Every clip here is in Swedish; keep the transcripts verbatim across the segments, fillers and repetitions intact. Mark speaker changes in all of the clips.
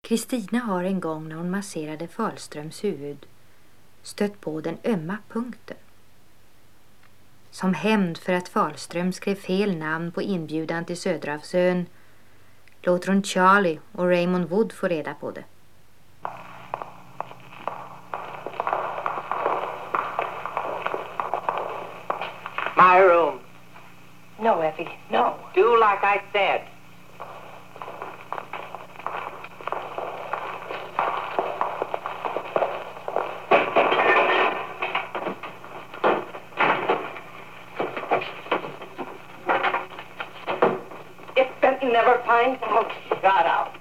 Speaker 1: Kristina har en gång när hon masserade Fahlströms huvud stött på den ömma punkten. Som hämnd för att Fahlström skrev fel namn på inbjudan till Söderhavsön låter hon Charlie och Raymond Wood få reda på det.
Speaker 2: My room.
Speaker 3: No, Effie, no.
Speaker 2: Do like I said.
Speaker 3: If Benton never finds out.
Speaker 2: Shut up.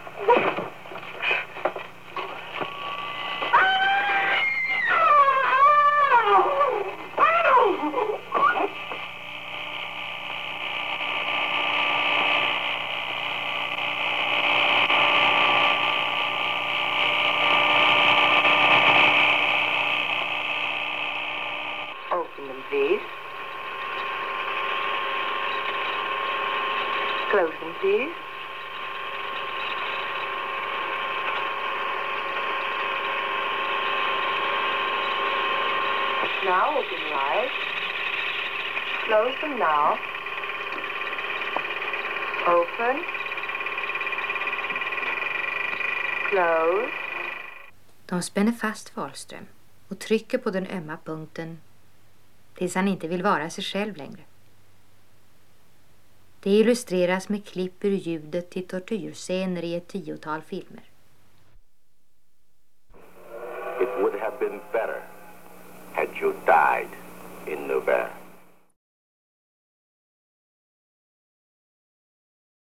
Speaker 3: Open them, please. Close them, please. Now open your eyes. Close them now. Open. Close.
Speaker 1: De spänner fast Fahlström och trycker på den ömma punkten tills han inte vill vara sig själv längre. Det illustreras med klipp ur ljudet till tortyrscener i ett tiotal filmer.
Speaker 4: It would have been better had you died in Nevers.